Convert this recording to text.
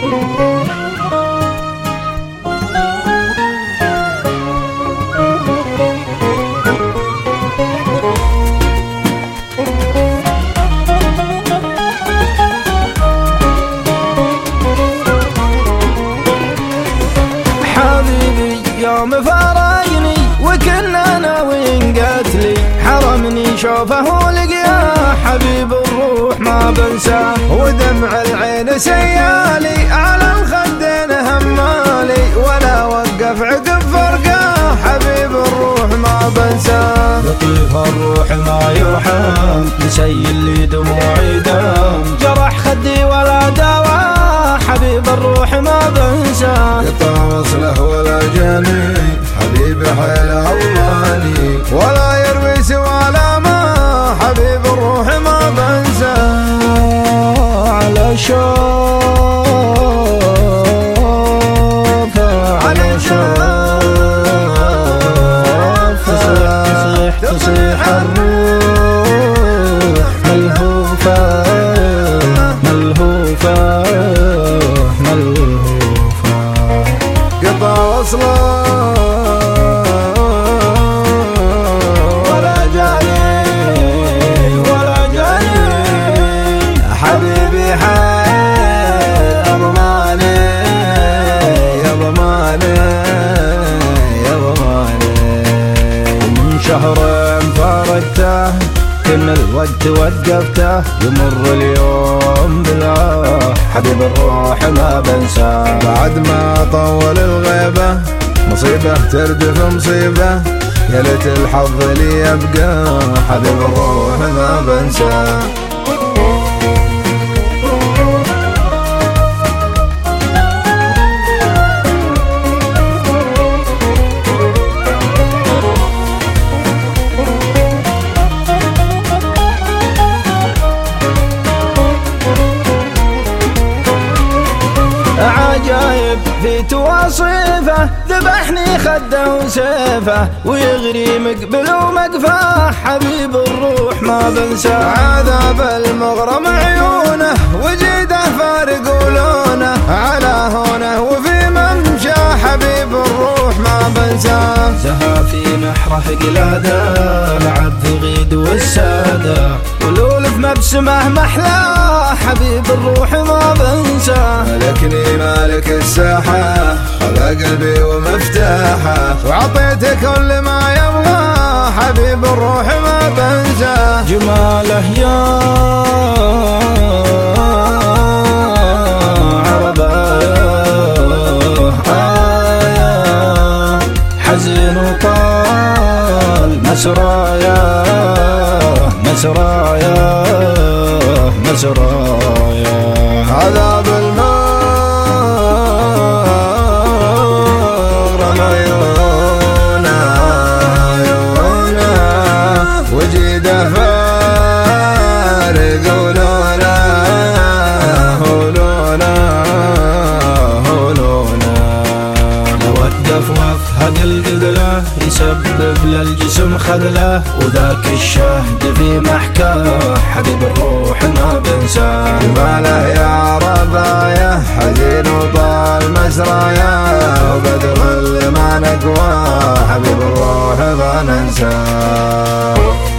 يوم فارقني وكنا ناويين قتلي، حرمني شوفه لقياه حبيب الروح ما بنساه، ودمع العين سيالي على الخدين همالي، ولا وقف عقب فرقاه حبيب الروح ما بنساه. لطيف الروح ما يرحم مسيل لي دموعي دم، جرح خدي ولا دواء حبيب الروح ما بنساه. قطع وصله ولا جاني حبيب حيل أولاني، ولا يروي سوى ما حبيب الروح ما بنساه. على شوفه على شوفه تصيح الروح ملهوفة ملهوفة ملهوفة. قطع وصله ولا جاني ولا جاني حبيبي حي أضماني يا ضماني يا ضماني. من شهرين فارقته كن الوقت وقفته، يمر اليوم بلا حبيب الروح ما بنساه. بعد ما طول الغيبة مصيبة تردف مصيبة، يا ليت الحظ لي يبقى حبيب الروح ما بنساه. عجايب في تواصيفه، ذبحني خده وسيفه، ويغري مقبل ومقفاه حبيب الروح ما بنساه. عذاب المغرم عيونه وجيده فارق ولونه، على هونه وفي ممشى حبيب الروح ما بنساه. زها في نحره قلاده لعب في غيد والساده، ولول في مبسمه محلاه حبيب الروح ما بنساه. ملكني مالك الساحة خلق قلبي ومفتاحه، وعطيته كل ما يبغى حبيب الروح ما بنساه. جماله يا عربايه حزين وطال مسرايا مسرايا مسرايا. عذاب المغرم عيونه عيونه، وجيده فارق ولونه ولونه ولونه. لو وقف وفهد القدله يسبب للجسم خذله، وذاك الشهد في محكاه حبيب الروح ما بنساه. جماله يا ربايا حزين وطال مسرايا، وبدخل ما نقوى حبيب الروح ما ننساه.